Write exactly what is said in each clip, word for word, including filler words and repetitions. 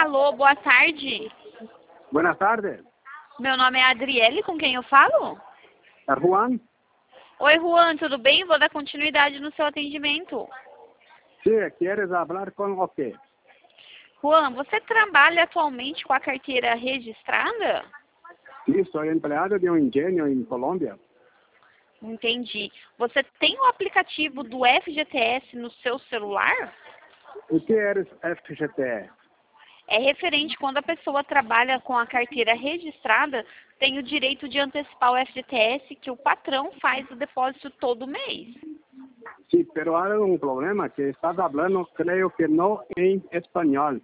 Alô, boa tarde. Buenas tardes. Meu nome é Adriele, com quem eu falo? É Juan? Oi, Juan, tudo bem? Vou dar continuidade no seu atendimento. Sí, ¿quieres hablar con o qué? Juan, você trabalha atualmente com a carteira registrada? Sí, soy empleado de un ingenio en Colombia. Entendi. Você tem o aplicativo do F G T S no seu celular? ¿Y qué eres F G T E? É referente quando a pessoa trabalha com a carteira registrada, tem o direito de antecipar o F G T S que o patrão faz o depósito todo mês. Sí, pero hay un problema que estás hablando, creo que no en español.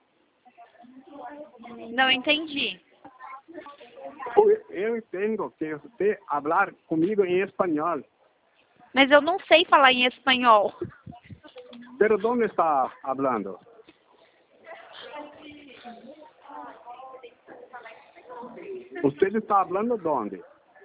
Não entendi. Eu entendo que você hablar comigo em espanhol. Mas eu não sei falar em espanhol. Pero ¿dónde está hablando? Usted está hablando dónde?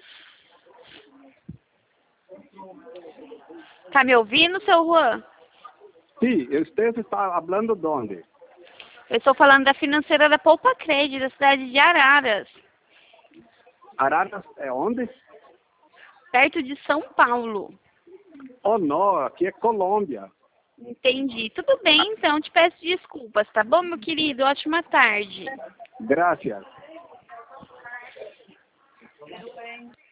Tá me ouvindo, seu Juan? Sí, usted está hablando dónde? Eu estou falando da financeira da Poupa Crédito, da cidade de Araras, Araras é onde? perto de São Paulo. Oh, não, aqui é Colômbia. Entendi. Tudo bem, então. Te peço desculpas, tá bom, meu querido? Ótima tarde. Gracias.